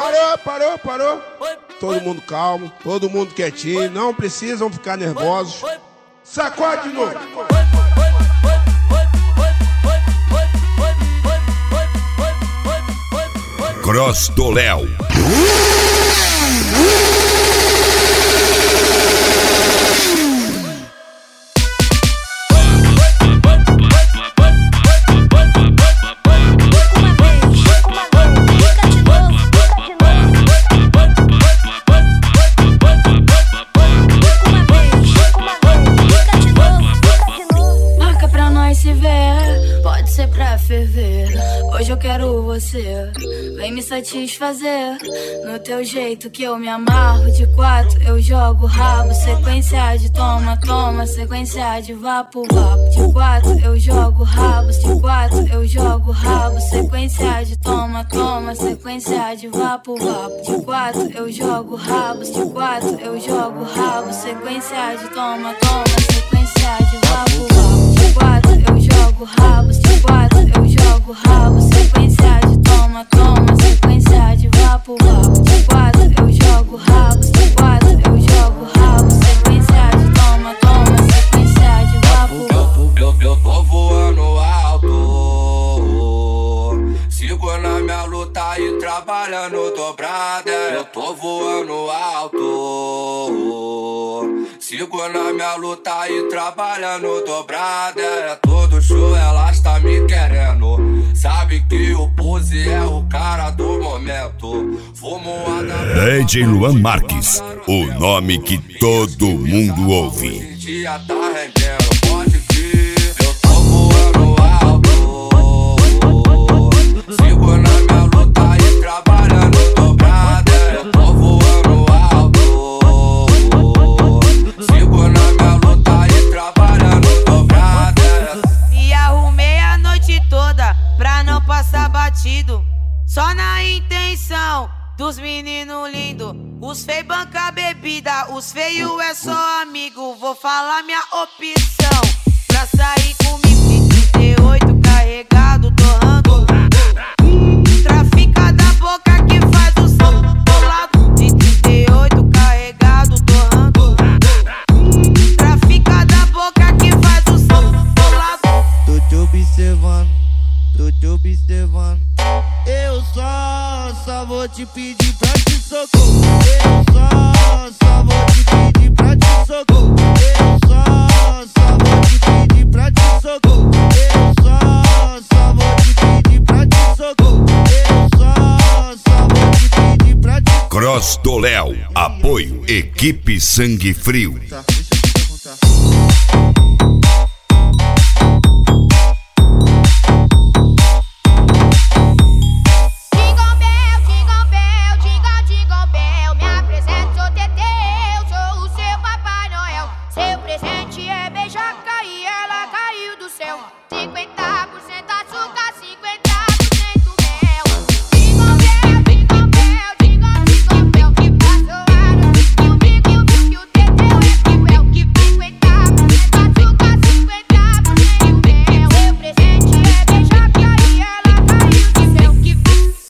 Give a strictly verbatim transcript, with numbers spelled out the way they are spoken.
parou, parou, parou. Todo mundo calmo, todo mundo quietinho, não precisam ficar nervosos. Sacode de novo. Cross do Léo. Hoje eu quero você, vem me satisfazer no teu jeito que eu me amarro. De quatro eu jogo rabo, sequência de toma, toma, sequência de vapo, vapo. De quatro eu jogo rabos, de quatro eu jogo rabo, sequência de toma, toma, sequência de vapo, vapo. De quatro eu jogo rabos, de quatro eu jogo rabo, sequência de toma, toma, sequência de vapo, vapo. De quatro eu jogo rabos, de quatro eu jogo rabo, sequência de toma, toma, sequência de vapo, vapo. De quatro eu jogo rabos, de quatro eu jogo rabo, sequência de toma, toma, sequência de vapo, vapo. Eu, eu tô voando alto, sigo na minha luta e trabalhando dobrada. Eu tô voando alto, sigo na minha luta e trabalhando dobrada. É todo show, ela está me querendo. Sabe que o Pose é o cara do momento. Fumo a da... D J Luan Marques, o nome que todo mundo ouve. Dia tá rendendo, pode vir. Eu tô voando alto, sigo na minha luta e trabalhando dobrada. Eu tô voando alto, sigo na minha luta e trabalhando dobrada. E arrumei a noite toda pra não passar batido, só na intenção dos meninos lindos. Os feios banca bebida, os feios é só amigo. Vou falar minha opção pra sair comigo. trinta e oito carregado, torrando. Trafica da boca que faz o som do lado. De trinta e oito carregado, torrando. Trafica da boca que faz o som do lado. Tô te observando, tô te observando. Eu só, só vou te pedir pra te socorro. Eu só, só vou te pedir pra te socorro. Eu só, só vou te pedir pra te socorro. Eu só, só vou te pedir pra te socorro. Eu só, só vou te pedir pra te socorro. Cross do Léo, apoio Equipe Sangue Frio. Tá, deixa eu te perguntar.